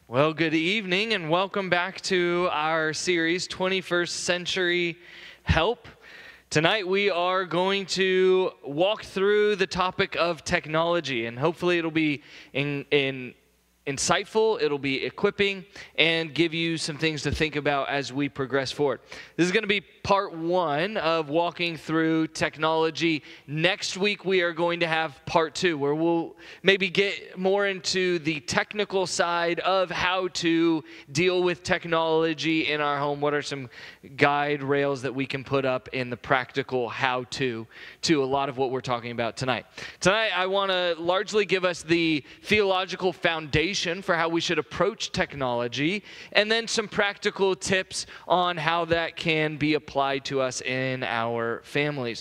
Well, good evening and welcome back to our series, 21st Century Help. Tonight we are going to walk through the topic of technology, and hopefully it'll be insightful, it'll be equipping, and give you some things to think about as we progress forward. This is going to be part one of walking through technology. Next week we are going to have part two, where we'll maybe get more into the technical side of how to deal with technology in our home. What are some guide rails that we can put up in the practical how-to to a lot of what we're talking about tonight. Tonight I want to largely give us the theological foundation for how we should approach technology, and then some practical tips on how that can be applied to us in our families.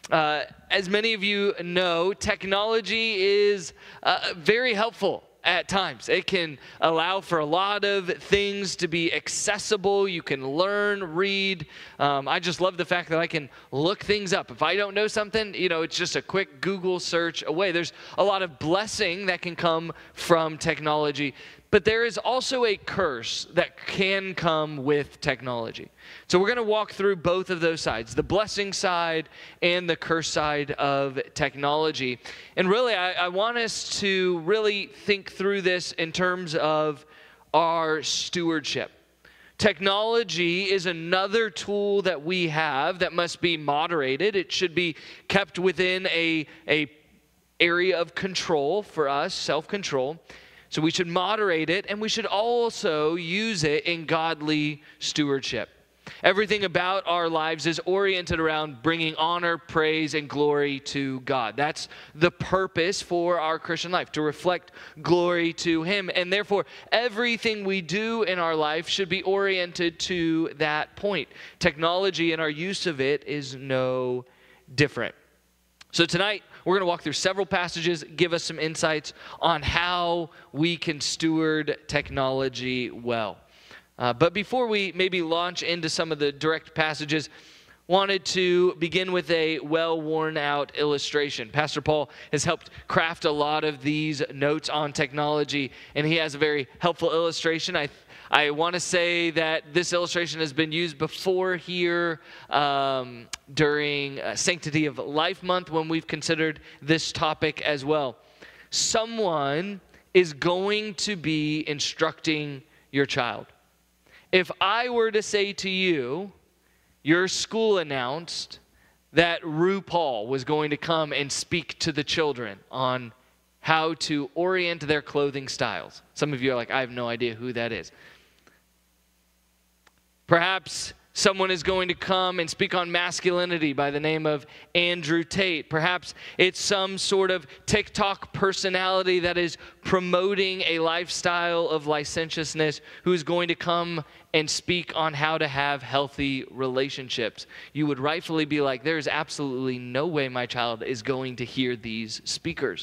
As many of you know, technology is very helpful at times. It can allow for a lot of things to be accessible. You can learn, read. I just love the fact that I can look things up. If I don't know something, it's just a quick Google search away. There's a lot of blessing that can come from technology. But there is also a curse that can come with technology. So we're going to walk through both of those sides, the blessing side and the curse side of technology. And really, I want us to really think through this in terms of our stewardship. Technology is another tool that we have that must be moderated. It should be kept within a area of control for us, self-control. So we should moderate it, and we should also use it in godly stewardship. Everything about our lives is oriented around bringing honor, praise, and glory to God. That's the purpose for our Christian life, to reflect glory to Him. And therefore, everything we do in our life should be oriented to that point. Technology and our use of it is no different. So tonight, we're going to walk through several passages, give us some insights on how we can steward technology well. But before we maybe launch into some of the direct passages, wanted to begin with a well-worn-out illustration. Pastor Paul has helped craft a lot of these notes on technology, and he has a very helpful illustration. I want to say that this illustration has been used before here during Sanctity of Life Month when we've considered this topic as well. Someone is going to be instructing your child. If I were to say to you, your school announced that RuPaul was going to come and speak to the children on how to orient their clothing styles. Some of you are like, I have no idea who that is. Perhaps someone is going to come and speak on masculinity by the name of Andrew Tate. Perhaps it's some sort of TikTok personality that is promoting a lifestyle of licentiousness who is going to come and speak on how to have healthy relationships. You would rightfully be like, there is absolutely no way my child is going to hear these speakers.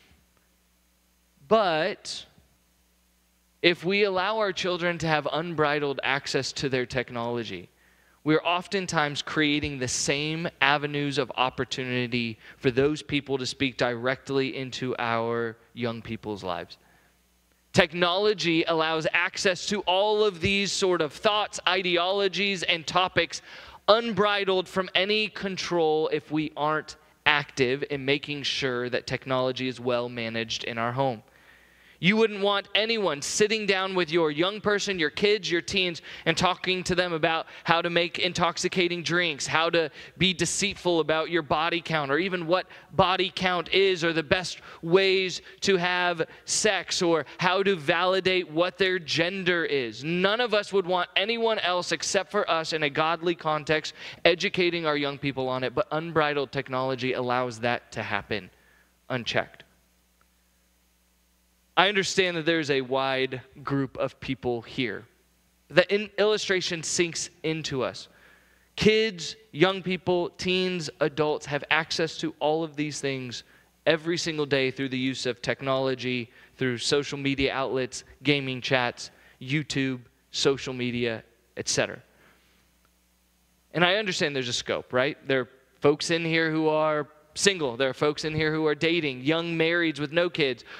But if we allow our children to have unbridled access to their technology, we're oftentimes creating the same avenues of opportunity for those people to speak directly into our young people's lives. Technology allows access to all of these sort of thoughts, ideologies, and topics unbridled from any control if we aren't active in making sure that technology is well managed in our home. You wouldn't want anyone sitting down with your young person, your kids, your teens, and talking to them about how to make intoxicating drinks, how to be deceitful about your body count, or even what body count is, or the best ways to have sex, or how to validate what their gender is. None of us would want anyone else except for us in a godly context educating our young people on it, but unbridled technology allows that to happen unchecked. I understand that there's a wide group of people here. The illustration sinks into us. Kids, young people, teens, adults have access to all of these things every single day through the use of technology, through social media outlets, gaming chats, YouTube, social media, etc. And I understand there's a scope, right? There are folks in here who are single. There are folks in here who are dating, young marrieds with no kids.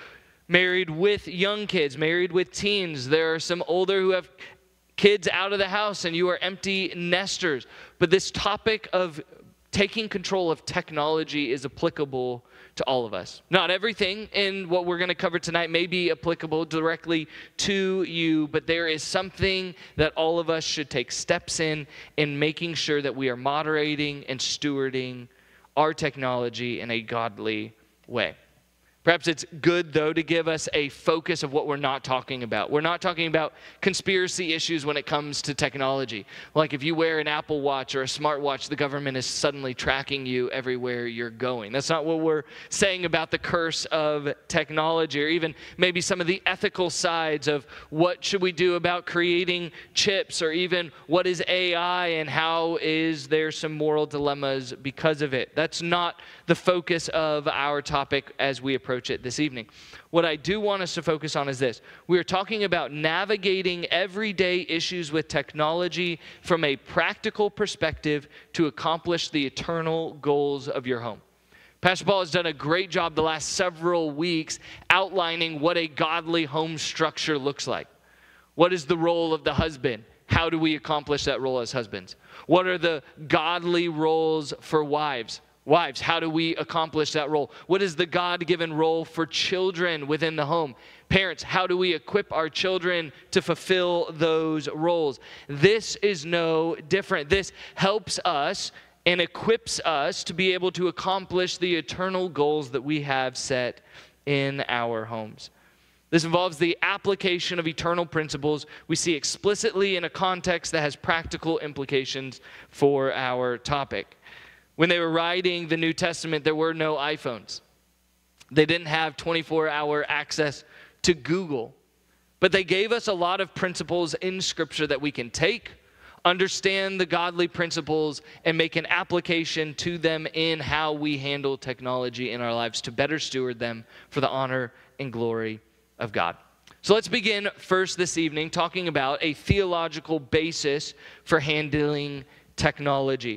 married with young kids, married with teens. There are some older who have kids out of the house and you are empty nesters. But this topic of taking control of technology is applicable to all of us. Not everything in what we're going to cover tonight may be applicable directly to you, but there is something that all of us should take steps in making sure that we are moderating and stewarding our technology in a godly way. Perhaps it's good, though, to give us a focus of what we're not talking about. We're not talking about conspiracy issues when it comes to technology. Like if you wear an Apple Watch or a smartwatch, the government is suddenly tracking you everywhere you're going. That's not what we're saying about the curse of technology, or even maybe some of the ethical sides of what should we do about creating chips, or even what is AI and how is there some moral dilemmas because of it. That's not the focus of our topic as we approach it this evening. What I do want us to focus on is this. We are talking about navigating everyday issues with technology from a practical perspective to accomplish the eternal goals of your home. Pastor Paul has done a great job the last several weeks outlining what a godly home structure looks like. What is the role of the husband? How do we accomplish that role as husbands? What are the godly roles for wives? Wives, how do we accomplish that role? What is the God-given role for children within the home? Parents, how do we equip our children to fulfill those roles? This is no different. This helps us and equips us to be able to accomplish the eternal goals that we have set in our homes. This involves the application of eternal principles we see explicitly in a context that has practical implications for our topic. When they were writing the New Testament, there were no iPhones. They didn't have 24-hour access to Google. But they gave us a lot of principles in Scripture that we can take, understand the godly principles, and make an application to them in how we handle technology in our lives to better steward them for the honor and glory of God. So let's begin first this evening talking about a theological basis for handling technology.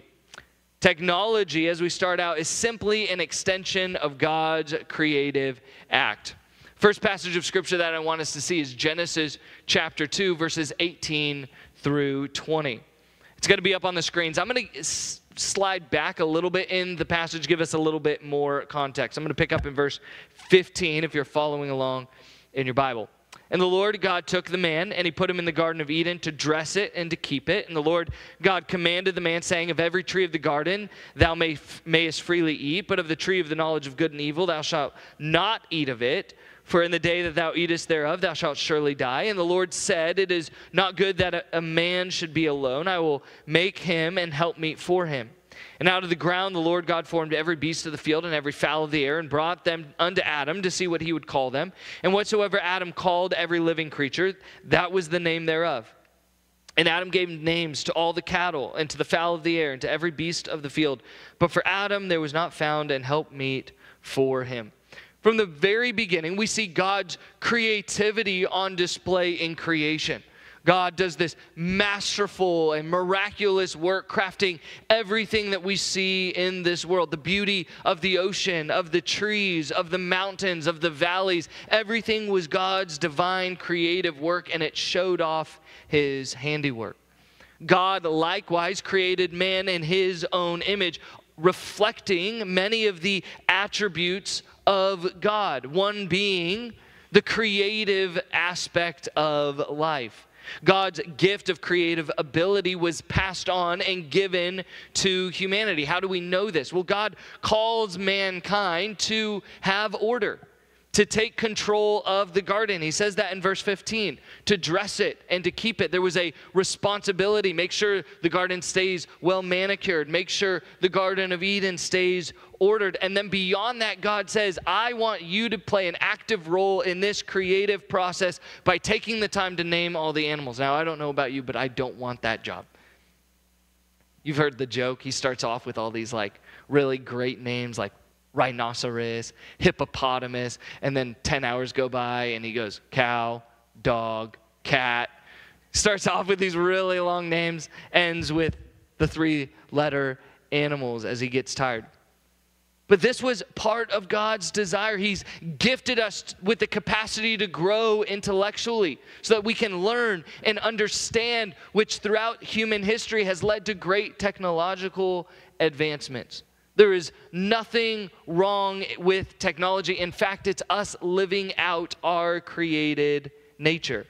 Technology, as we start out, is simply an extension of God's creative act. First passage of Scripture that I want us to see is Genesis chapter 2, verses 18 through 20. It's going to be up on the screens. I'm going to slide back a little bit in the passage, give us a little bit more context. I'm going to pick up in verse 15 if you're following along in your Bible. And the Lord God took the man, and he put him in the Garden of Eden to dress it and to keep it. And the Lord God commanded the man, saying, of every tree of the garden thou mayest freely eat, but of the tree of the knowledge of good and evil thou shalt not eat of it. For in the day that thou eatest thereof thou shalt surely die. And the Lord said, it is not good that a man should be alone. I will make him an helpmeet for him. And out of the ground the Lord God formed every beast of the field and every fowl of the air, and brought them unto Adam to see what he would call them. And whatsoever Adam called every living creature, that was the name thereof. And Adam gave names to all the cattle, and to the fowl of the air, and to every beast of the field. But for Adam there was not found an helpmeet for him. From the very beginning, we see God's creativity on display in creation. God does this masterful and miraculous work crafting everything that we see in this world. The beauty of the ocean, of the trees, of the mountains, of the valleys. Everything was God's divine creative work, and it showed off his handiwork. God likewise created man in his own image, reflecting many of the attributes of God, one being the creative aspect of life. God's gift of creative ability was passed on and given to humanity. How do we know this? Well, God calls mankind to have order, to take control of the garden. He says that in verse 15, to dress it and to keep it. There was a responsibility. Make sure the garden stays well manicured. Make sure the Garden of Eden stays ordered. And then beyond that, God says, I want you to play an active role in this creative process by taking the time to name all the animals. Now, I don't know about you, but I don't want that job. You've heard the joke. He starts off with all these like really great names like rhinoceros, hippopotamus, and then 10 hours go by and he goes cow, dog, cat. Starts off with these really long names, ends with the 3-letter animals as he gets tired. But this was part of God's desire. He's gifted us with the capacity to grow intellectually so that we can learn and understand, which throughout human history has led to great technological advancements. There is nothing wrong with technology. In fact, it's us living out our created nature.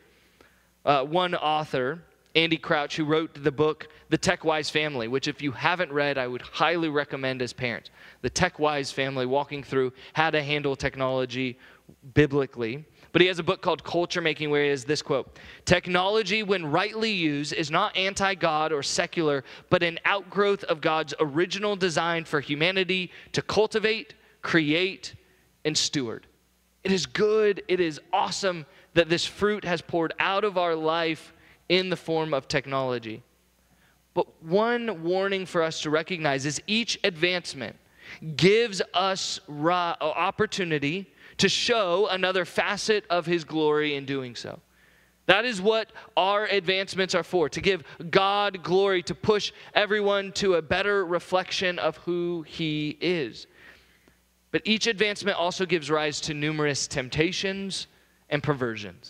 One author, Andy Crouch, who wrote the book, The Tech-Wise Family, which if you haven't read, I would highly recommend as parents. The Tech-Wise Family, walking through how to handle technology biblically. But he has a book called Culture Making where he has this quote: "Technology, when rightly used, is not anti-God or secular, but an outgrowth of God's original design for humanity to cultivate, create, and steward." It is good, it is awesome that this fruit has poured out of our life in the form of technology. But one warning for us to recognize is each advancement gives us opportunity to show another facet of his glory in doing so. That is what our advancements are for, to give God glory, to push everyone to a better reflection of who he is. But each advancement also gives rise to numerous temptations and perversions.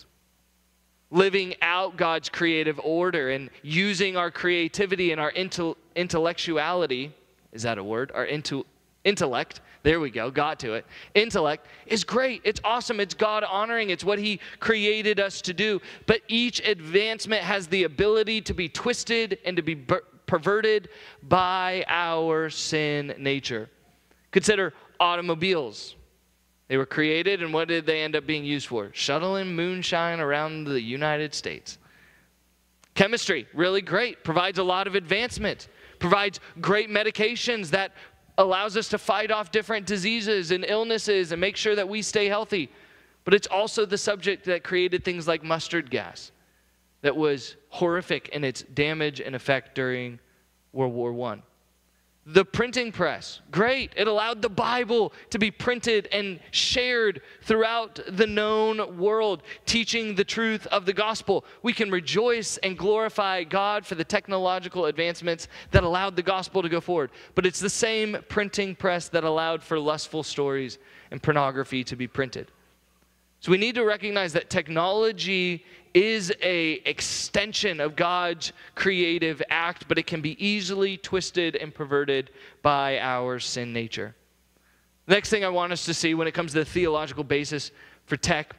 Living out God's creative order and using our creativity and our intellectuality, is that a word? Our intellect, there we go, got to it. Intellect is great, it's awesome, it's God honoring, it's what he created us to do. But each advancement has the ability to be twisted and to be perverted by our sin nature. Consider automobiles. They were created, and what did they end up being used for? Shuttling moonshine around the United States. Chemistry, really great, provides a lot of advancement, provides great medications that allows us to fight off different diseases and illnesses and make sure that we stay healthy. But it's also the subject that created things like mustard gas that was horrific in its damage and effect during World War I. The printing press, great. It allowed the Bible to be printed and shared throughout the known world, teaching the truth of the gospel. We can rejoice and glorify God for the technological advancements that allowed the gospel to go forward. But it's the same printing press that allowed for lustful stories and pornography to be printed. So we need to recognize that technology is an extension of God's creative act, but it can be easily twisted and perverted by our sin nature. The next thing I want us to see when it comes to the theological basis for tech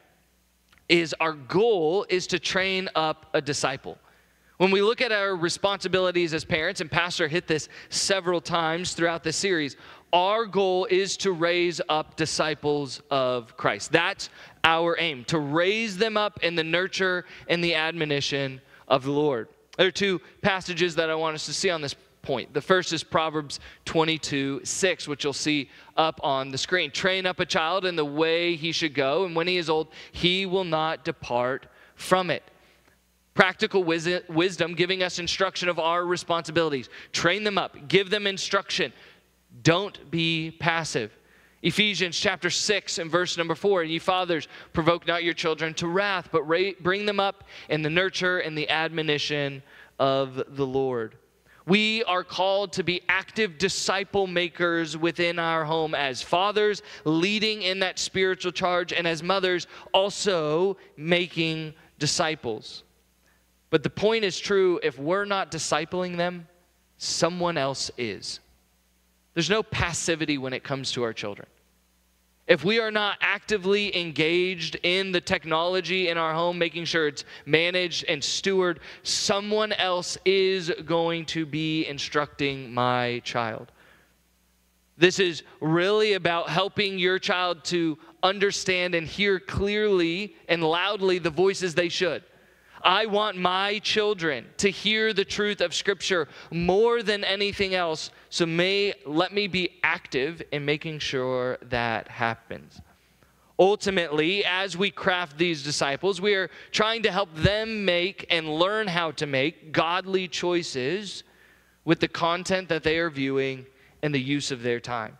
is our goal is to train up a disciple. When we look at our responsibilities as parents, and Pastor hit this several times throughout the series, our goal is to raise up disciples of Christ. That's our aim, to raise them up in the nurture and the admonition of the Lord. There are two passages that I want us to see on this point. The first is Proverbs 22:6, which you'll see up on the screen. "Train up a child in the way he should go, and when he is old, he will not depart from it." Practical wisdom giving us instruction of our responsibilities. Train them up, give them instruction. Don't be passive. Ephesians chapter 6 and verse number 4, "Ye fathers, provoke not your children to wrath, but bring them up in the nurture and the admonition of the Lord." We are called to be active disciple makers within our home as fathers, leading in that spiritual charge, and as mothers, also making disciples. But the point is true, if we're not discipling them, someone else is. There's no passivity when it comes to our children. If we are not actively engaged in the technology in our home, making sure it's managed and stewarded, someone else is going to be instructing my child. This is really about helping your child to understand and hear clearly and loudly the voices they should. I want my children to hear the truth of Scripture more than anything else, so let me be active in making sure that happens. Ultimately, as we craft these disciples, we are trying to help them make and learn how to make godly choices with the content that they are viewing and the use of their time.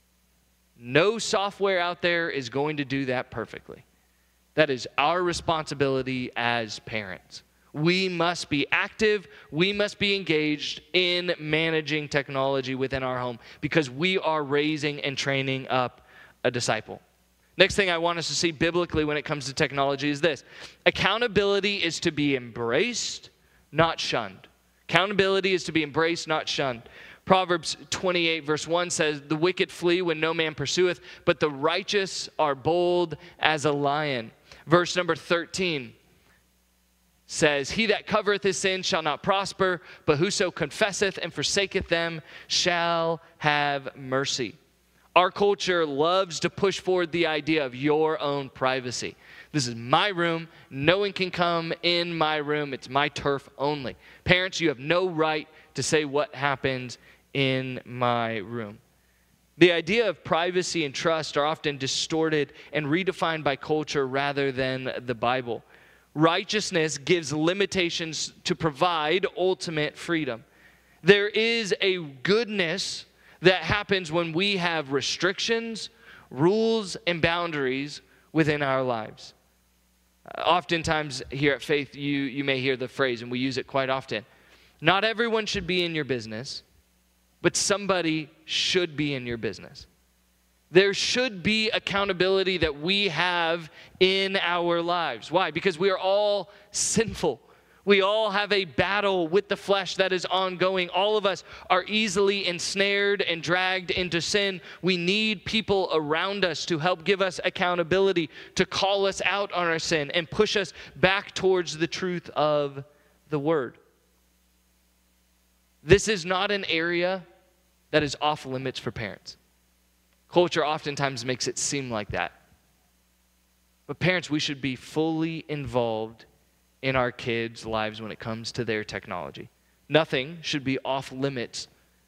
No software out there is going to do that perfectly. That is our responsibility as parents. We must be active. We must be engaged in managing technology within our home because we are raising and training up a disciple. Next thing I want us to see biblically when it comes to technology is this. Accountability is to be embraced, not shunned. Accountability is to be embraced, not shunned. Proverbs 28 verse 1 says, "The wicked flee when no man pursueth, but the righteous are bold as a lion." Verse number 13 says, "He that covereth his sin shall not prosper, but whoso confesseth and forsaketh them shall have mercy." Our culture loves to push forward the idea of your own privacy. This is my room. No one can come in my room. It's my turf only. Parents, you have no right to say what happens in my room. The idea of privacy and trust are often distorted and redefined by culture rather than the Bible. Righteousness gives limitations to provide ultimate freedom. There is a goodness that happens when we have restrictions, rules, and boundaries within our lives. Oftentimes here at Faith, you may hear the phrase, and we use it quite often, not everyone should be in your business, but somebody should be in your business. There should be accountability that we have in our lives. Why? Because we are all sinful. We all have a battle with the flesh that is ongoing. All of us are easily ensnared and dragged into sin. We need people around us to help give us accountability, to call us out on our sin and push us back towards the truth of the Word. This is not an area that is off limits for parents. Culture oftentimes makes it seem like that. But parents, we should be fully involved in our kids' lives when it comes to their technology. Nothing should be off limits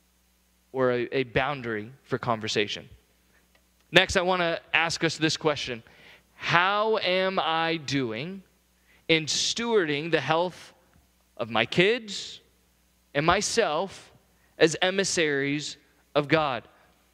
or a boundary for conversation. Next, I want to ask us this question. How am I doing in stewarding the health of my kids and myself as emissaries of God?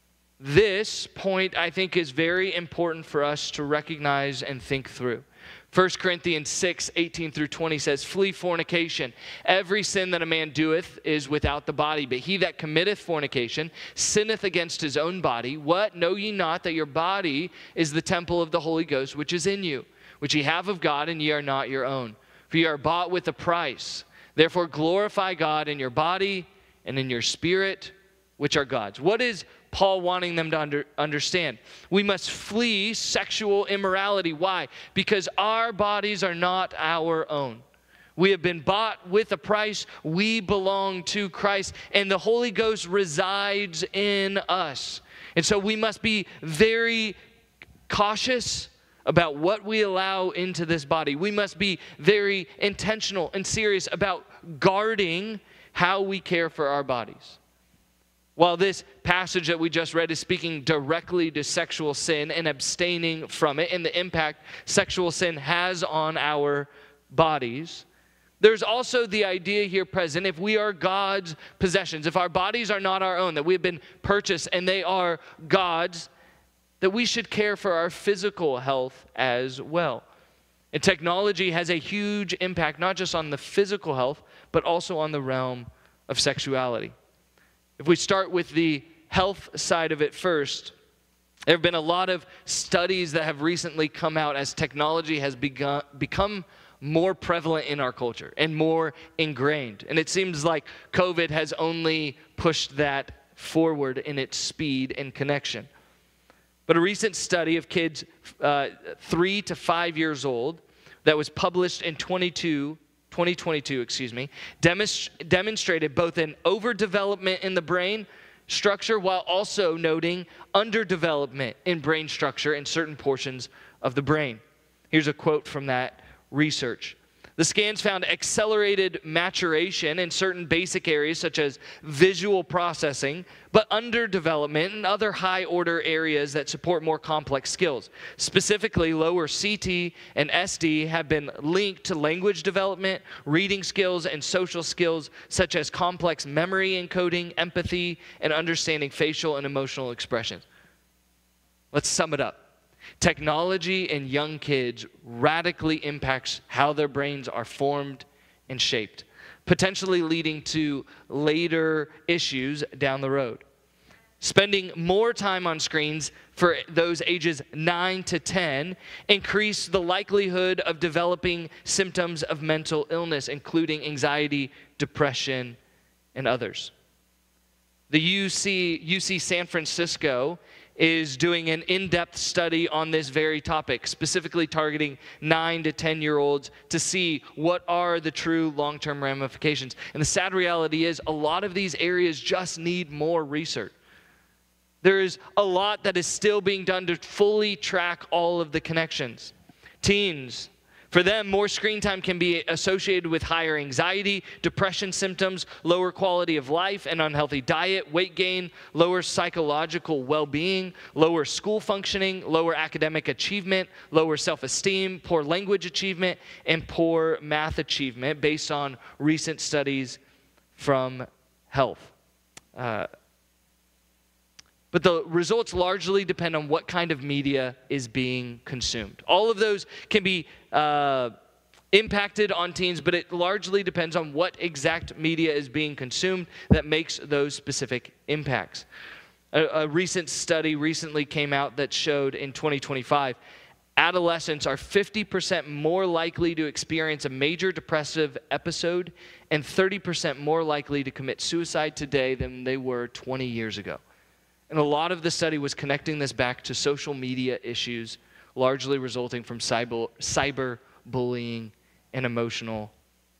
This point, I think, is very important for us to recognize and think through. 1 Corinthians 6:18-20 says, "Flee fornication. Every sin that a man doeth is without the body, but he that committeth fornication sinneth against his own body. What? Know ye not that your body is the temple of the Holy Ghost, which is in you, which ye have of God, and ye are not your own? For ye are bought with a price. Therefore glorify God in your body and in your spirit, which are God's." What is Paul wanting them to understand? We must flee sexual immorality. Why? Because our bodies are not our own. We have been bought with a price. We belong to Christ, and the Holy Ghost resides in us. And so we must be very cautious about what we allow into this body. We must be very intentional and serious about guarding how we care for our bodies. While this passage that we just read is speaking directly to sexual sin and abstaining from it and the impact sexual sin has on our bodies, there's also the idea here present, if we are God's possessions, if our bodies are not our own, that we have been purchased and they are God's, that we should care for our physical health as well. And technology has a huge impact, not just on the physical health, but also on the realm of sexuality. If we start with the health side of it first, there have been a lot of studies that have recently come out as technology has become more prevalent in our culture and more ingrained. And it seems like COVID has only pushed that forward in its speed and connection. But a recent study of kids 3 to 5 years old that was published in 2022, demonstrated both an overdevelopment in the brain structure while also noting underdevelopment in brain structure in certain portions of the brain. Here's a quote from that research. The scans found accelerated maturation in certain basic areas such as visual processing, but underdevelopment in other high-order areas that support more complex skills. Specifically, lower CT and SD have been linked to language development, reading skills, and social skills such as complex memory encoding, empathy, and understanding facial and emotional expressions. Let's sum it up. Technology in young kids radically impacts how their brains are formed and shaped, potentially leading to later issues down the road. Spending more time on screens for those ages 9 to 10 increase the likelihood of developing symptoms of mental illness, including anxiety, depression, and others. The UC San Francisco is doing an in-depth study on this very topic, specifically targeting 9 to 10-year-olds to see what are the true long-term ramifications. And the sad reality is a lot of these areas just need more research. There is a lot that is still being done to fully track all of the connections. Teens, for them, more screen time can be associated with higher anxiety, depression symptoms, lower quality of life, an unhealthy diet, weight gain, lower psychological well-being, lower school functioning, lower academic achievement, lower self-esteem, poor language achievement, and poor math achievement based on recent studies from health. But the results largely depend on what kind of media is being consumed. All of those can be impacted on teens, but it largely depends on what exact media is being consumed that makes those specific impacts. A recent study recently came out that showed in 2025, adolescents are 50% more likely to experience a major depressive episode and 30% more likely to commit suicide today than they were 20 years ago. And a lot of the study was connecting this back to social media issues, largely resulting from cyber bullying and emotional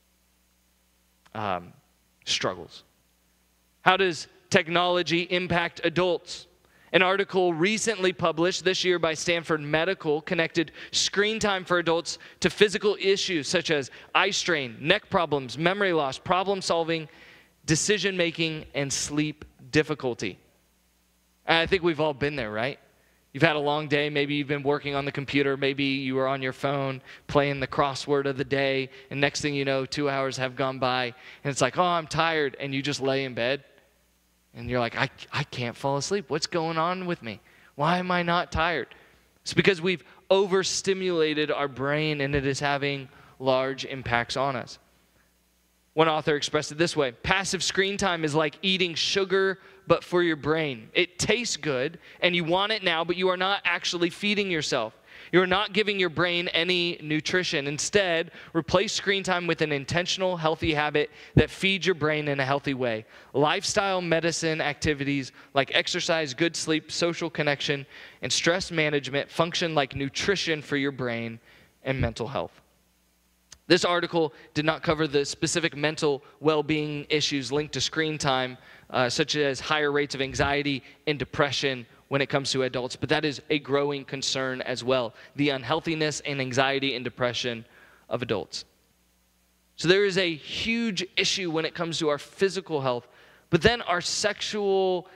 struggles. How does technology impact adults? An article recently published this year by Stanford Medical connected screen time for adults to physical issues such as eye strain, neck problems, memory loss, problem solving, decision making, and sleep difficulty. And I think we've all been there, right? You've had a long day. Maybe you've been working on the computer. Maybe you were on your phone playing the crossword of the day. And next thing you know, 2 hours have gone by. And it's like, oh, I'm tired. And you just lay in bed. And you're like, I can't fall asleep. What's going on with me? Why am I not tired? It's because we've overstimulated our brain and it is having large impacts on us. One author expressed it this way: passive screen time is like eating sugar, but for your brain. It tastes good, and you want it now, but you are not actually feeding yourself. You are not giving your brain any nutrition. Instead, replace screen time with an intentional, healthy habit that feeds your brain in a healthy way. Lifestyle medicine activities like exercise, good sleep, social connection, and stress management function like nutrition for your brain and mental health. This article did not cover the specific mental well-being issues linked to screen time, such as higher rates of anxiety and depression when it comes to adults, but that is a growing concern as well, the unhealthiness and anxiety and depression of adults. So there is a huge issue when it comes to our physical health, but then our sexual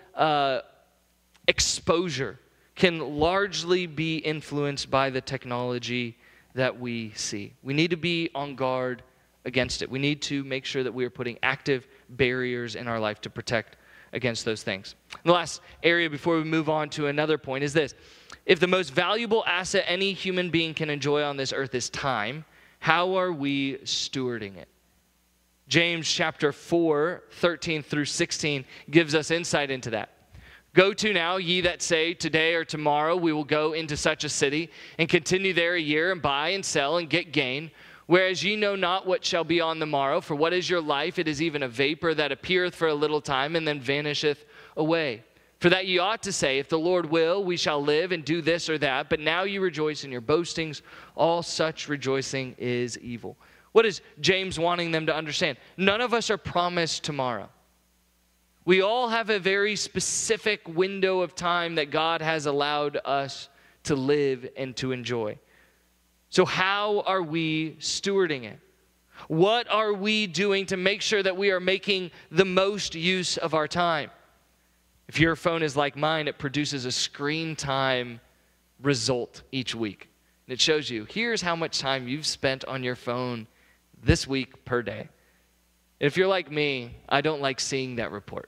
exposure can largely be influenced by the technology that we see. We need to be on guard against it. We need to make sure that we are putting active barriers in our life to protect against those things. And the last area before we move on to another point is this: if the most valuable asset any human being can enjoy on this earth is time, how are we stewarding it? James chapter 4, 13 through 16 gives us insight into that. Go to now, ye that say, today or tomorrow we will go into such a city, and continue there a year, and buy and sell, and get gain. Whereas ye know not what shall be on the morrow, for what is your life? It is even a vapor that appeareth for a little time, and then vanisheth away. For that ye ought to say, if the Lord will, we shall live and do this or that. But now ye rejoice in your boastings. All such rejoicing is evil. What is James wanting them to understand? None of us are promised tomorrow. We all have a very specific window of time that God has allowed us to live and to enjoy. So how are we stewarding it? What are we doing to make sure that we are making the most use of our time? If your phone is like mine, it produces a screen time result each week. And it shows you, here's how much time you've spent on your phone this week per day. If you're like me, I don't like seeing that report.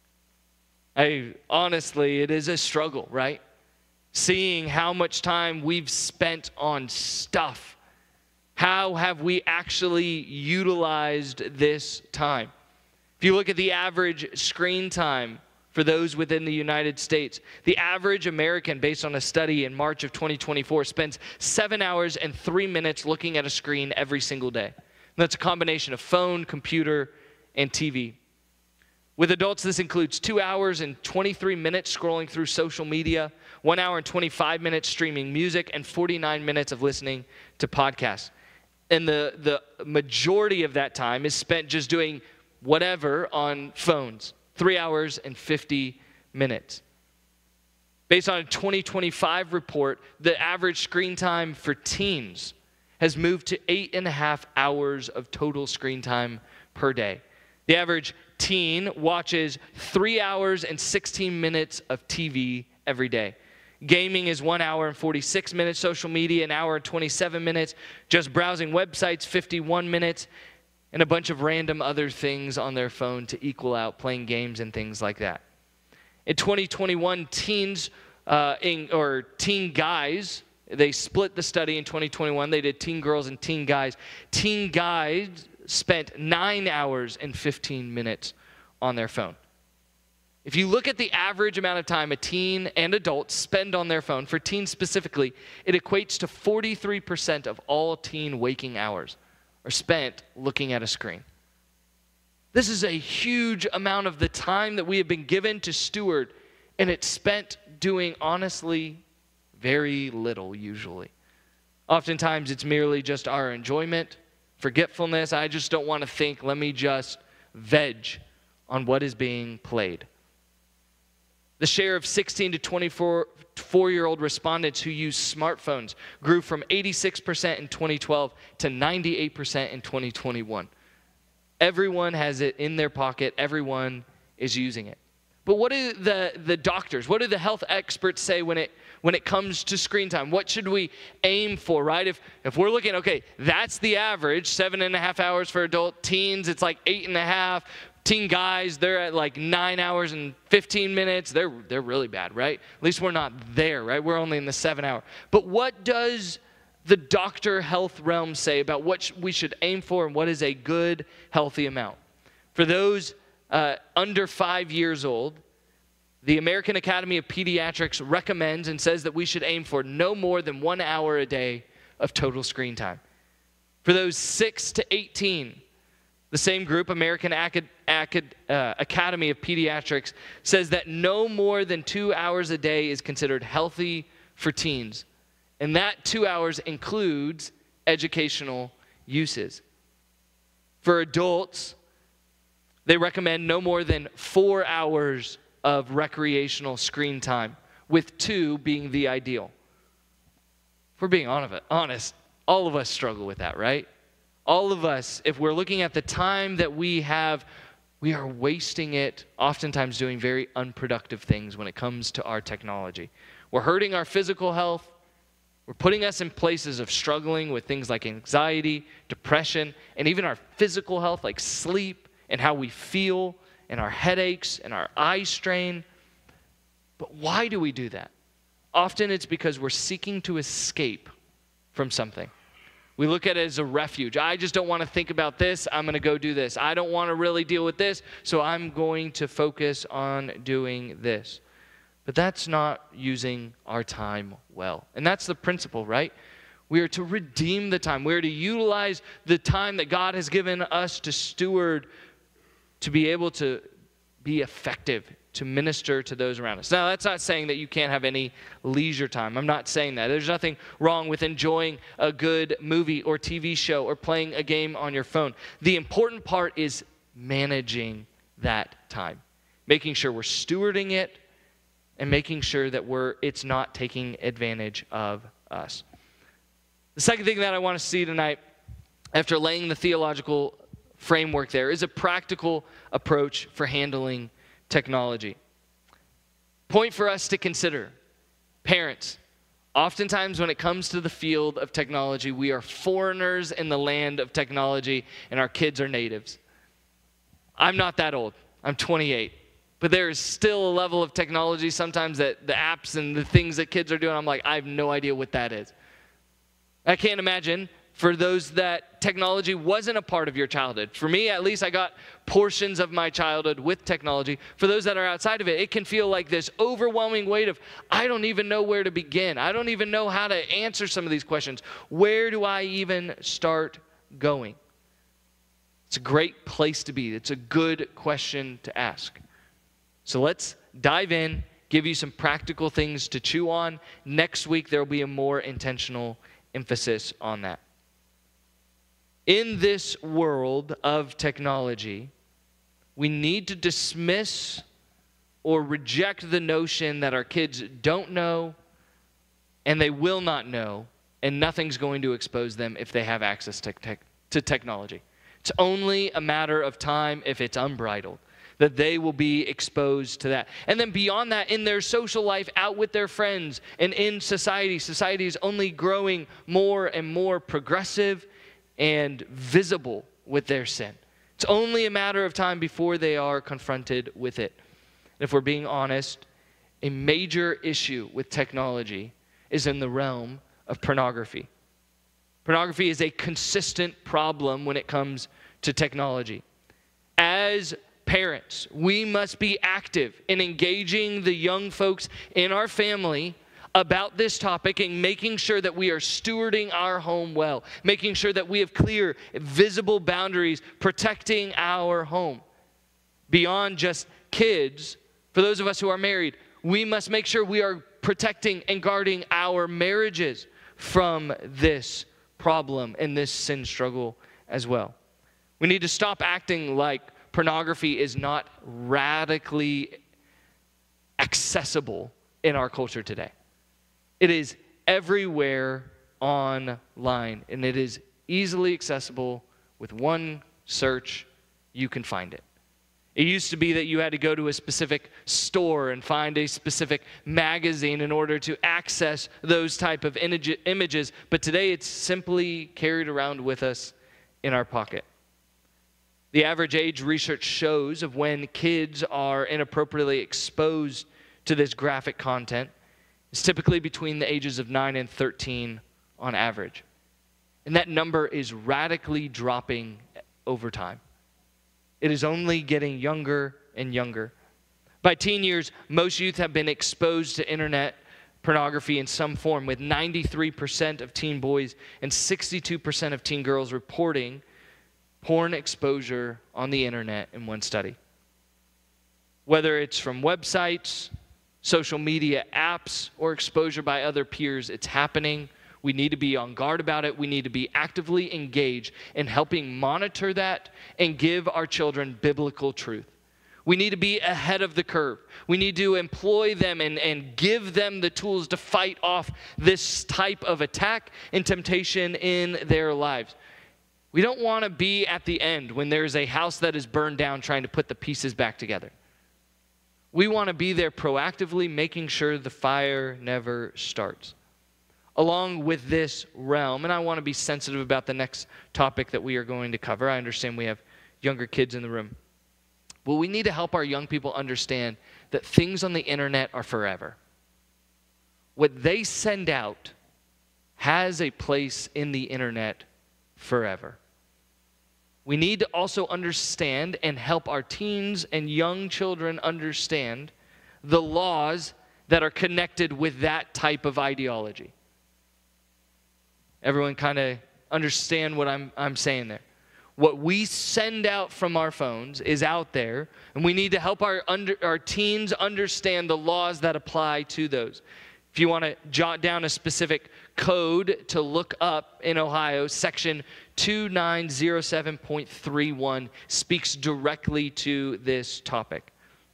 Honestly, it is a struggle, right? Seeing how much time we've spent on stuff, How have we actually utilized this time? If you look at the average screen time for those within the United States, the average American, based on a study in March of 2024, spends 7 hours and 3 minutes looking at a screen every single day. And that's a combination of phone, computer, and TV. With adults, this includes 2 hours and 23 minutes scrolling through social media, 1 hour and 25 minutes streaming music, and 49 minutes of listening to podcasts. And the majority of that time is spent just doing whatever on phones, 3 hours and 50 minutes. Based on a 2025 report, the average screen time for teens has moved to 8.5 hours of total screen time per day. The average teen watches 3 hours and 16 minutes of TV every day. Gaming is 1 hour and 46 minutes. Social media, 1 hour and 27 minutes. Just browsing websites, 51 minutes. And a bunch of random other things on their phone to equal out playing games and things like that. In 2021, teen guys, they split the study in 2021. They did teen girls and teen guys. Teen guys spent 9 hours and 15 minutes on their phone. If you look at the average amount of time a teen and adults spend on their phone, for teens specifically, it equates to 43% of all teen waking hours are spent looking at a screen. This is a huge amount of the time that we have been given to steward, and it's spent doing, honestly, very little usually. Oftentimes, it's merely just our enjoyment, forgetfulness. I just don't want to think. Let me just veg on what is being played. The share of 16 to 24-year-old respondents who use smartphones grew from 86% in 2012 to 98% in 2021. Everyone has it in their pocket. Everyone is using it. But what do the doctors, what do the health experts say when it comes to screen time? What should we aim for, right? If we're looking, okay, that's the average, 7.5 hours for adult teens. It's like 8.5. Teen guys, they're at like 9 hours and 15 minutes. They're really bad, right? At least we're not there, right? We're only in the 7 hour. But what does the doctor health realm say about what we should aim for and what is a good, healthy amount? For those under 5 years old, the American Academy of Pediatrics recommends and says that we should aim for no more than 1 hour a day of total screen time. For those 6 to 18, the same group, American Academy of Pediatrics, says that no more than 2 hours a day is considered healthy for teens. And that 2 hours includes educational uses. For adults, they recommend no more than 4 hours of recreational screen time, with 2 being the ideal. If we're being honest, all of us struggle with that, right? All of us, if we're looking at the time that we have, we are wasting it oftentimes doing very unproductive things when it comes to our technology. We're hurting our physical health. We're putting us in places of struggling with things like anxiety, depression, and even our physical health, like sleep and how we feel, and our headaches and our eye strain. But why do we do that? Often it's because we're seeking to escape from something. We look at it as a refuge. I just don't want to think about this. I'm going to go do this. I don't want to really deal with this, so I'm going to focus on doing this. But that's not using our time well. And that's the principle, right? We are to redeem the time. We are to utilize the time that God has given us to steward, to be able to be effective, to minister to those around us. Now, that's not saying that you can't have any leisure time. I'm not saying that. There's nothing wrong with enjoying a good movie or TV show or playing a game on your phone. The important part is managing that time, making sure we're stewarding it and making sure that it's not taking advantage of us. The second thing that I want to see tonight, after laying the theological framework there, is a practical approach for handling technology. Point for us to consider. Parents, oftentimes when it comes to the field of technology, we are foreigners in the land of technology, and our kids are natives. I'm not that old. I'm 28. But there is still a level of technology sometimes that the apps and the things that kids are doing, I'm like, I have no idea what that is. I can't imagine For those that technology wasn't a part of your childhood. For me, at least, I got portions of my childhood with technology. For those that are outside of it, it can feel like this overwhelming weight of, I don't even know where to begin. I don't even know how to answer some of these questions. Where do I even start going? It's a great place to be. It's a good question to ask. So let's dive in, give you some practical things to chew on. Next week, there will be a more intentional emphasis on that. In this world of technology, we need to dismiss or reject the notion that our kids don't know and they will not know, and nothing's going to expose them if they have access to technology. It's only a matter of time, if it's unbridled, that they will be exposed to that. And then beyond that, in their social life, out with their friends, and in society, society is only growing more and more progressive and visible with their sin. It's only a matter of time before they are confronted with it. And if we're being honest, a major issue with technology is in the realm of pornography. Pornography is a consistent problem when it comes to technology. As parents, we must be active in engaging the young folks in our family about this topic and making sure that we are stewarding our home well, making sure that we have clear, visible boundaries, protecting our home. Beyond just kids, for those of us who are married, we must make sure we are protecting and guarding our marriages from this problem and this sin struggle as well. We need to stop acting like pornography is not radically accessible in our culture today. It is everywhere online, and it is easily accessible. With one search, you can find it. It used to be that you had to go to a specific store and find a specific magazine in order to access those type of images, but today it's simply carried around with us in our pocket. The average age research shows of when kids are inappropriately exposed to this graphic content is typically between the ages of 9 and 13 on average. And that number is radically dropping over time. It is only getting younger and younger. By teen years, most youth have been exposed to internet pornography in some form, with 93% of teen boys and 62% of teen girls reporting porn exposure on the internet in one study. Whether it's from websites, social media apps, or exposure by other peers, it's happening. We need to be on guard about it. We need to be actively engaged in helping monitor that and give our children biblical truth. We need to be ahead of the curve. We need to employ them and give them the tools to fight off this type of attack and temptation in their lives. We don't want to be at the end when there's a house that is burned down trying to put the pieces back together. We want to be there proactively, making sure the fire never starts. Along with this realm, and I want to be sensitive about the next topic that we are going to cover. I understand we have younger kids in the room. Well, we need to help our young people understand that things on the internet are forever. What they send out has a place in the internet forever. We need to also understand and help our teens and young children understand the laws that are connected with that type of ideology. Everyone kind of understand what I'm saying there. What we send out from our phones is out there, and we need to help our teens understand the laws that apply to those. If you want to jot down a specific code to look up in Ohio, section 2907.31 speaks directly to this topic.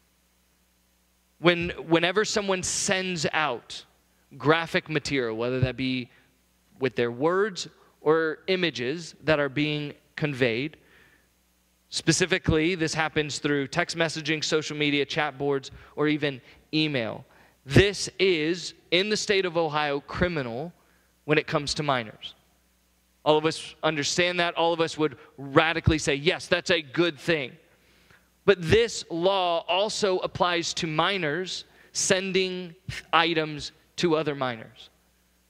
Whenever someone sends out graphic material, whether that be with their words or images that are being conveyed, specifically, this happens through text messaging, social media, chat boards, or even email. This is, in the state of Ohio, criminal when it comes to minors. All of us understand that. All of us would radically say, yes, that's a good thing. But this law also applies to minors sending items to other minors.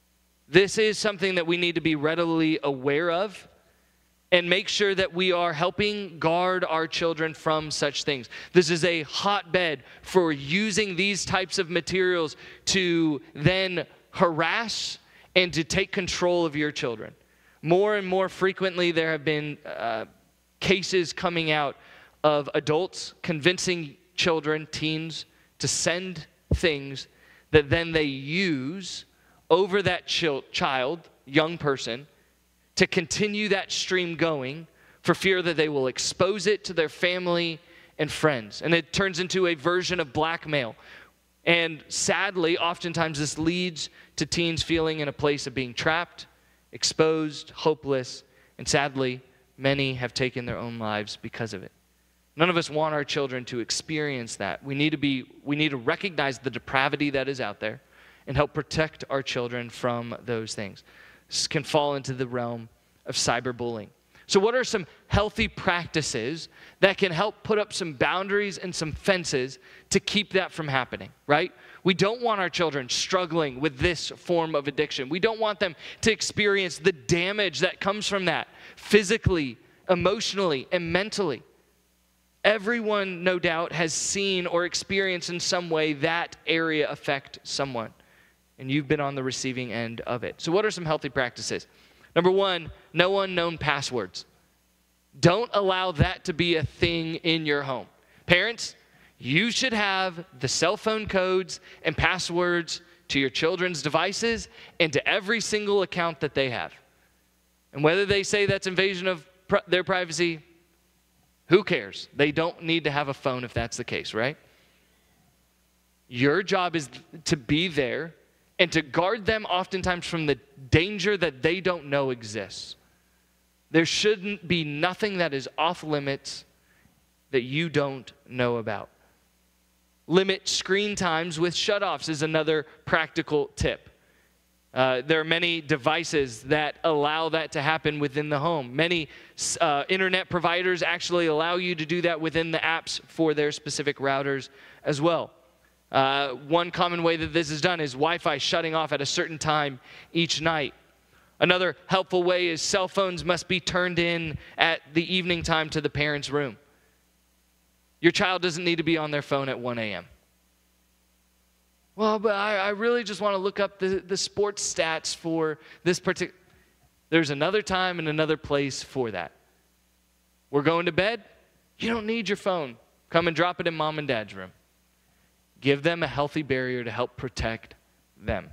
This is something that we need to be readily aware of and make sure that we are helping guard our children from such things. This is a hotbed for using these types of materials to then harass and to take control of your children. More and more frequently, there have been cases coming out of adults convincing children, teens, to send things that then they use over that child, young person, to continue that stream going for fear that they will expose it to their family and friends. And it turns into a version of blackmail. And sadly, oftentimes this leads to teens feeling in a place of being trapped, exposed, hopeless, and sadly, many have taken their own lives because of it. None of us want our children to experience that. We need to recognize the depravity that is out there and help protect our children from those things. This can fall into the realm of cyberbullying. So what are some healthy practices that can help put up some boundaries and some fences to keep that from happening, right? We don't want our children struggling with this form of addiction. We don't want them to experience the damage that comes from that physically, emotionally, and mentally. Everyone, no doubt, has seen or experienced in some way that area affect someone. And you've been on the receiving end of it. So what are some healthy practices? Number one, no unknown passwords. Don't allow that to be a thing in your home. Parents, you should have the cell phone codes and passwords to your children's devices and to every single account that they have. And whether they say that's invasion of their privacy, who cares? They don't need to have a phone if that's the case, right? Your job is to be there and to guard them oftentimes from the danger that they don't know exists. There shouldn't be nothing that is off limits that you don't know about. Limit screen times with shutoffs is another practical tip. There are many devices that allow that to happen within the home. Many internet providers actually allow you to do that within the apps for their specific routers as well. One common way that this is done is Wi-Fi shutting off at a certain time each night. Another helpful way is cell phones must be turned in at the evening time to the parents' room. Your child doesn't need to be on their phone at 1 a.m. Well, but I really just want to look up the sports stats for this particular. There's another time and another place for that. We're going to bed. You don't need your phone. Come and drop it in mom and dad's room. Give them a healthy barrier to help protect them.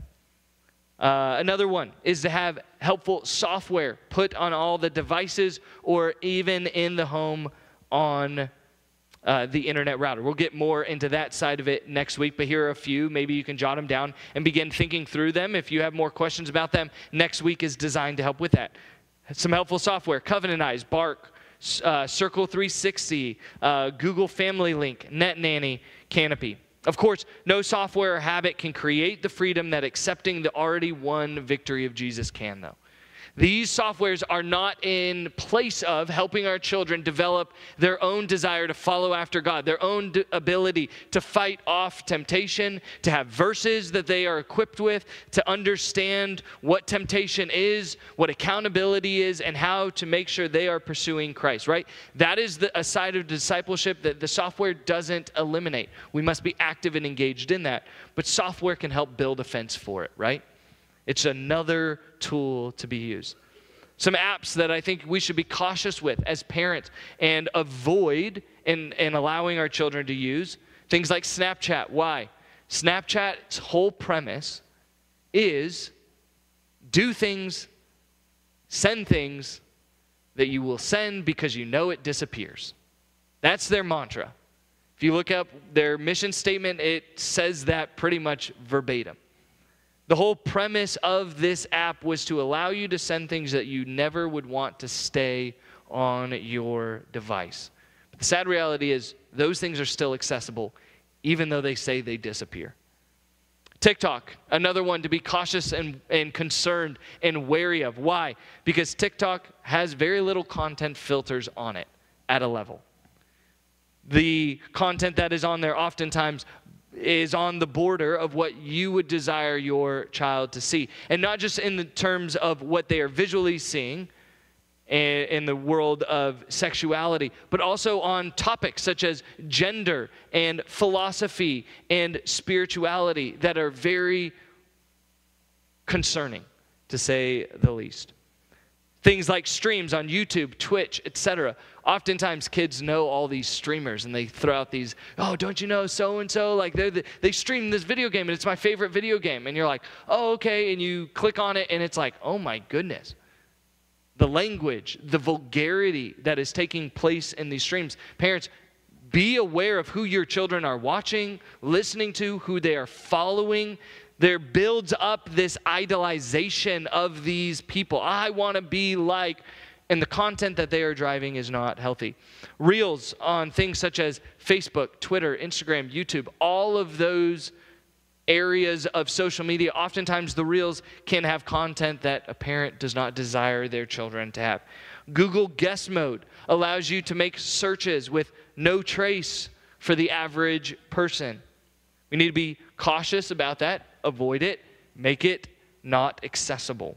Another one is to have helpful software put on all the devices or even in the home on the internet router. We'll get more into that side of it next week, but here are a few. Maybe you can jot them down and begin thinking through them. If you have more questions about them, next week is designed to help with that. Some helpful software: Covenantize, Bark, Circle 360, Google Family Link, NetNanny, Canopy. Of course, no software or habit can create the freedom that accepting the already won victory of Jesus can, though. These softwares are not in place of helping our children develop their own desire to follow after God, their own ability to fight off temptation, to have verses that they are equipped with, to understand what temptation is, what accountability is, and how to make sure they are pursuing Christ, right? That is a side of discipleship that the software doesn't eliminate. We must be active and engaged in that. But software can help build a fence for it, right? It's another tool to be used. Some apps that I think we should be cautious with as parents and avoid in allowing our children to use. Things like Snapchat. Why? Snapchat's whole premise is do things, send things that you will send because you know it disappears. That's their mantra. If you look up their mission statement, it says that pretty much verbatim. The whole premise of this app was to allow you to send things that you never would want to stay on your device. But the sad reality is those things are still accessible, even though they say they disappear. TikTok, another one to be cautious and concerned and wary of. Why? Because TikTok has very little content filters on it at a level. The content that is on there oftentimes is on the border of what you would desire your child to see. And not just in the terms of what they are visually seeing in the world of sexuality, but also on topics such as gender and philosophy and spirituality that are very concerning, to say the least. Things like streams on YouTube, Twitch, etc. Oftentimes kids know all these streamers and they throw out these, oh, don't you know so-and-so? Like they stream this video game and it's my favorite video game. And you're like, oh, okay. And you click on it and it's like, oh my goodness. The language, the vulgarity that is taking place in these streams. Parents, be aware of who your children are watching, listening to, who they are following. There builds up this idolization of these people. I want to be like, and the content that they are driving is not healthy. Reels on things such as Facebook, Twitter, Instagram, YouTube, all of those areas of social media, oftentimes the Reels can have content that a parent does not desire their children to have. Google Guest Mode allows you to make searches with no trace for the average person. We need to be cautious about that. Avoid it. Make it not accessible.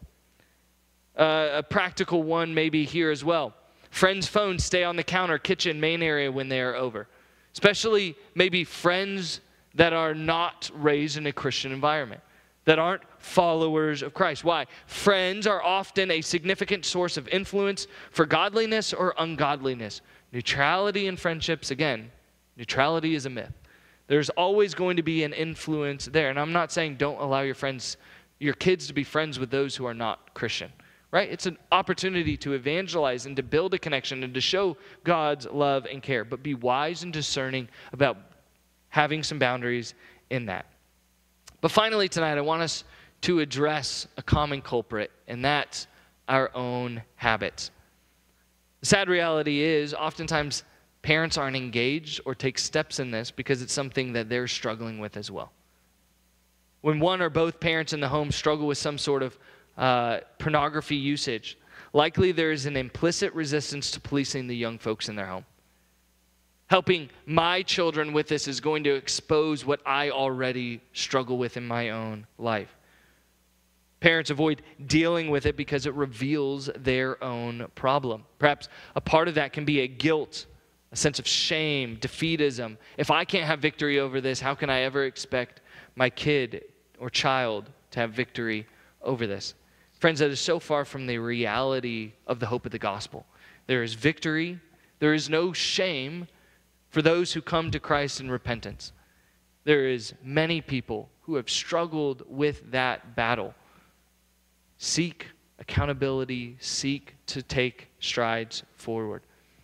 A practical one may be here as well. Friends' phones stay on the counter, kitchen, main area when they are over. Especially maybe friends that are not raised in a Christian environment, that aren't followers of Christ. Why? Friends are often a significant source of influence for godliness or ungodliness. Neutrality in friendships, again, neutrality is a myth. There's always going to be an influence there. And I'm not saying don't allow your kids to be friends with those who are not Christian, right? It's an opportunity to evangelize and to build a connection and to show God's love and care. But be wise and discerning about having some boundaries in that. But finally tonight, I want us to address a common culprit, and that's our own habits. The sad reality is oftentimes parents aren't engaged or take steps in this because it's something that they're struggling with as well. When one or both parents in the home struggle with some sort of pornography usage, likely there is an implicit resistance to policing the young folks in their home. Helping my children with this is going to expose what I already struggle with in my own life. Parents avoid dealing with it because it reveals their own problem. Perhaps a part of that can be a guilt, a sense of shame, defeatism. If I can't have victory over this, how can I ever expect my kid or child to have victory over this? Friends, that is so far from the reality of the hope of the gospel. There is victory. There is no shame for those who come to Christ in repentance. There is many people who have struggled with that battle. Seek accountability, seek to take strides forward.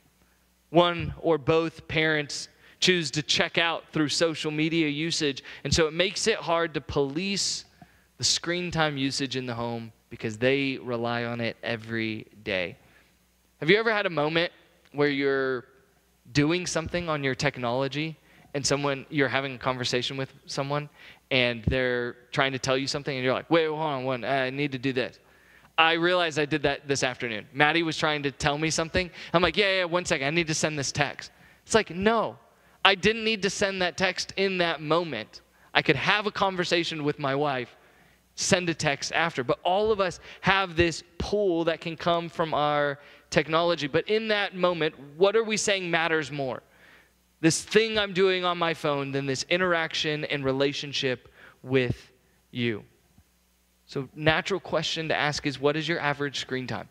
One or both parents choose to check out through social media usage, and so it makes it hard to police the screen time usage in the home because they rely on it every day. Have you ever had a moment where you're doing something on your technology and you're having a conversation with someone and they're trying to tell you something and you're like, wait, hold on, I need to do this. I realized I did that this afternoon. Maddie was trying to tell me something. I'm like, yeah, 1 second, I need to send this text. It's like, no, I didn't need to send that text in that moment. I could have a conversation with my wife, send a text after. But all of us have this pull that can come from our technology. But in that moment, what are we saying matters more? This thing I'm doing on my phone than this interaction and relationship with you. So natural question to ask is, what is your average screen time?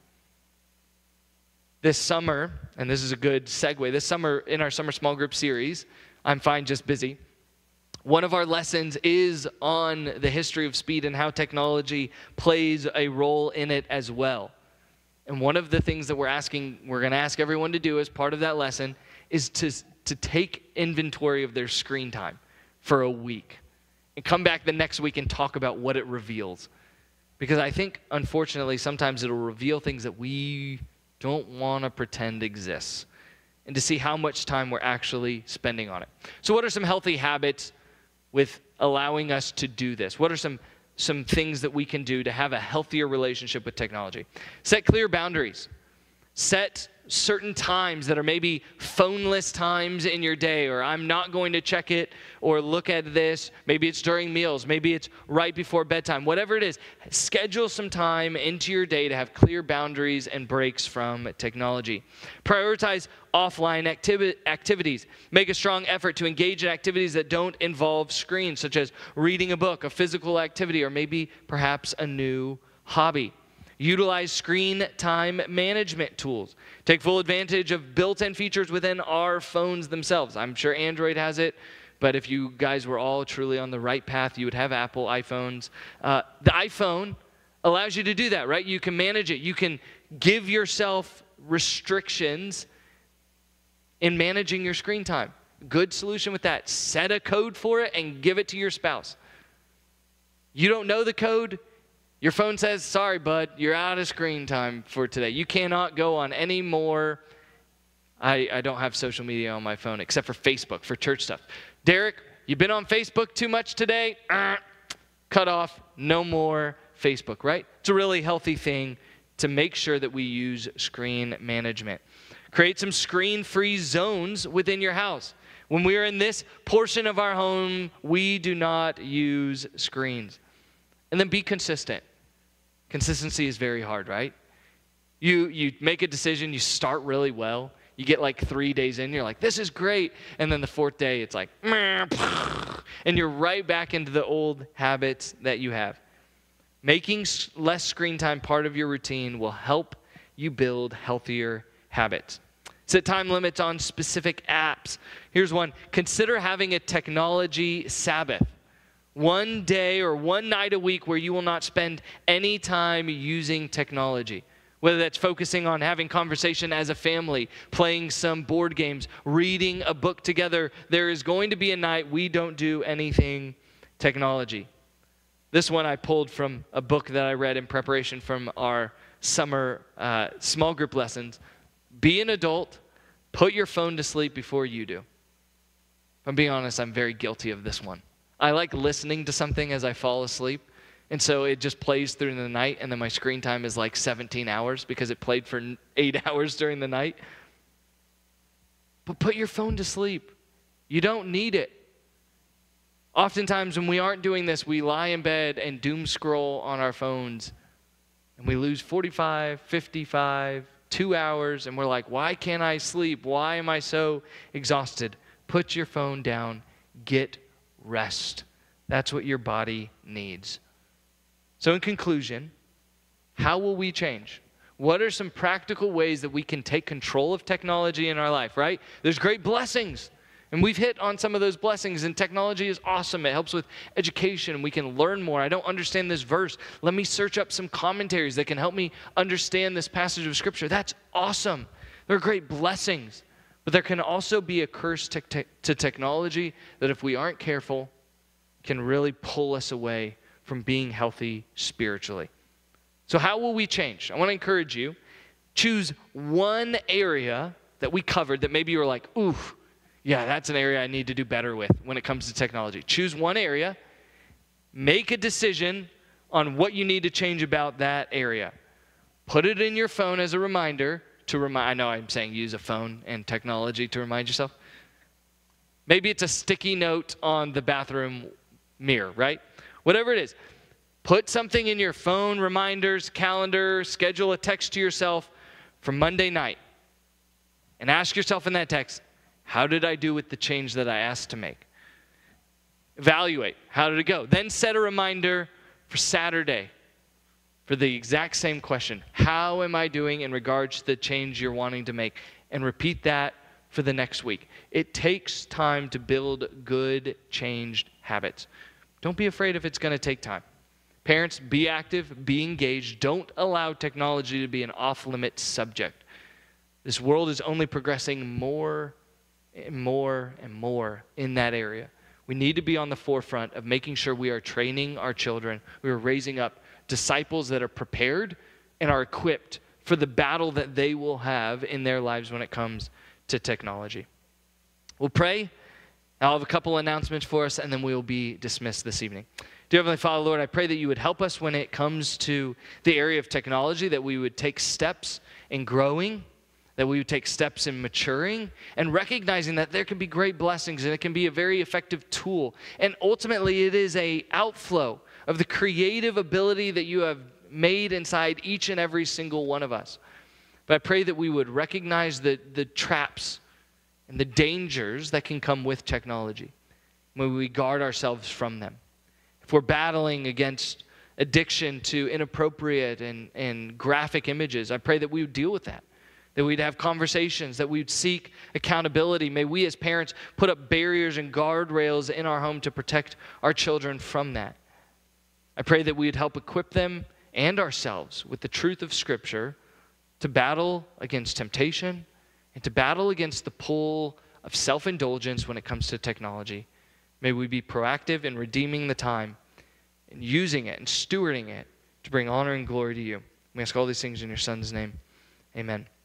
This summer, and this is a good segue, this summer in our summer small group series, I'm Fine, Just Busy, one of our lessons is on the history of speed and how technology plays a role in it as well. And one of the things that we're going to ask everyone to do as part of that lesson is to take inventory of their screen time for a week and come back the next week and talk about what it reveals. Because I think, unfortunately, sometimes it'll reveal things that we don't want to pretend exists, and to see how much time we're actually spending on it. So what are some healthy habits with allowing us to do this? What are some things that we can do to have a healthier relationship with technology? Set clear boundaries. Set certain times that are maybe phoneless times in your day, or I'm not going to check it or look at this. Maybe it's during meals. Maybe it's right before bedtime. Whatever it is, schedule some time into your day to have clear boundaries and breaks from technology. Prioritize offline activities. Make a strong effort to engage in activities that don't involve screens, such as reading a book, a physical activity, or maybe perhaps a new hobby. Utilize screen time management tools. Take full advantage of built-in features within our phones themselves. I'm sure Android has it, but if you guys were all truly on the right path, you would have Apple iPhones. The iPhone allows you to do that, right? You can manage it. You can give yourself restrictions in managing your screen time. Good solution with that. Set a code for it and give it to your spouse. You don't know the code? Your phone says, sorry, bud, you're out of screen time for today. You cannot go on any more. I don't have social media on my phone except for Facebook, for church stuff. Derek, you've been on Facebook too much today. Cut off. No more Facebook, right? It's a really healthy thing to make sure that we use screen management. Create some screen-free zones within your house. When we are in this portion of our home, we do not use screens. And then be consistent. Consistency is very hard, right? You make a decision, you start really well. You get like 3 days in, you're like, this is great. And then the fourth day, it's like, and you're right back into the old habits that you have. Making less screen time part of your routine will help you build healthier habits. Set time limits on specific apps. Here's one. Consider having a technology Sabbath. One day or one night a week where you will not spend any time using technology. Whether that's focusing on having conversation as a family, playing some board games, reading a book together, there is going to be a night we don't do anything technology. This one I pulled from a book that I read in preparation from our summer small group lessons. Be an adult, put your phone to sleep before you do. If I'm being honest, I'm very guilty of this one. I like listening to something as I fall asleep, and so it just plays through the night, and then my screen time is like 17 hours because it played for 8 hours during the night. But put your phone to sleep. You don't need it. Oftentimes when we aren't doing this, we lie in bed and doom scroll on our phones, and we lose 45, 55, 2 hours, and we're like, why can't I sleep? Why am I so exhausted? Put your phone down. Get rest. That's what your body needs. So in conclusion, how will we change? What are some practical ways that we can take control of technology in our life, right? There's great blessings, and we've hit on some of those blessings, and technology is awesome. It helps with education. We can learn more. I don't understand this verse. Let me search up some commentaries that can help me understand this passage of Scripture. That's awesome. There are great blessings. But there can also be a curse to technology that if we aren't careful, can really pull us away from being healthy spiritually. So how will we change? I want to encourage you, choose one area that we covered that maybe you were like, ooh, yeah, that's an area I need to do better with when it comes to technology. Choose one area, make a decision on what you need to change about that area. Put it in your phone as a reminder. I know I'm saying use a phone and technology to remind yourself. Maybe it's a sticky note on the bathroom mirror, right? Whatever it is, put something in your phone, reminders, calendar, schedule a text to yourself for Monday night. And ask yourself in that text, how did I do with the change that I asked to make? Evaluate, how did it go? Then set a reminder for Saturday. For the exact same question, how am I doing in regards to the change you're wanting to make? And repeat that for the next week. It takes time to build good, changed habits. Don't be afraid if it's going to take time. Parents, be active, be engaged. Don't allow technology to be an off-limits subject. This world is only progressing more and more and more in that area. We need to be on the forefront of making sure we are training our children. We are raising up disciples that are prepared and are equipped for the battle that they will have in their lives when it comes to technology. We'll pray. I'll have a couple announcements for us, and then we'll be dismissed this evening. Dear Heavenly Father, Lord, I pray that you would help us when it comes to the area of technology, that we would take steps in growing that we would take steps in maturing and recognizing that there can be great blessings and it can be a very effective tool. And ultimately, it is an outflow of the creative ability that you have made inside each and every single one of us. But I pray that we would recognize the traps and the dangers that can come with technology when we guard ourselves from them. If we're battling against addiction to inappropriate and graphic images, I pray that we would deal with that we'd have conversations, that we'd seek accountability. May we as parents put up barriers and guardrails in our home to protect our children from that. I pray that we'd help equip them and ourselves with the truth of Scripture to battle against temptation and to battle against the pull of self-indulgence when it comes to technology. May we be proactive in redeeming the time and using it and stewarding it to bring honor and glory to you. We ask all these things in your Son's name. Amen.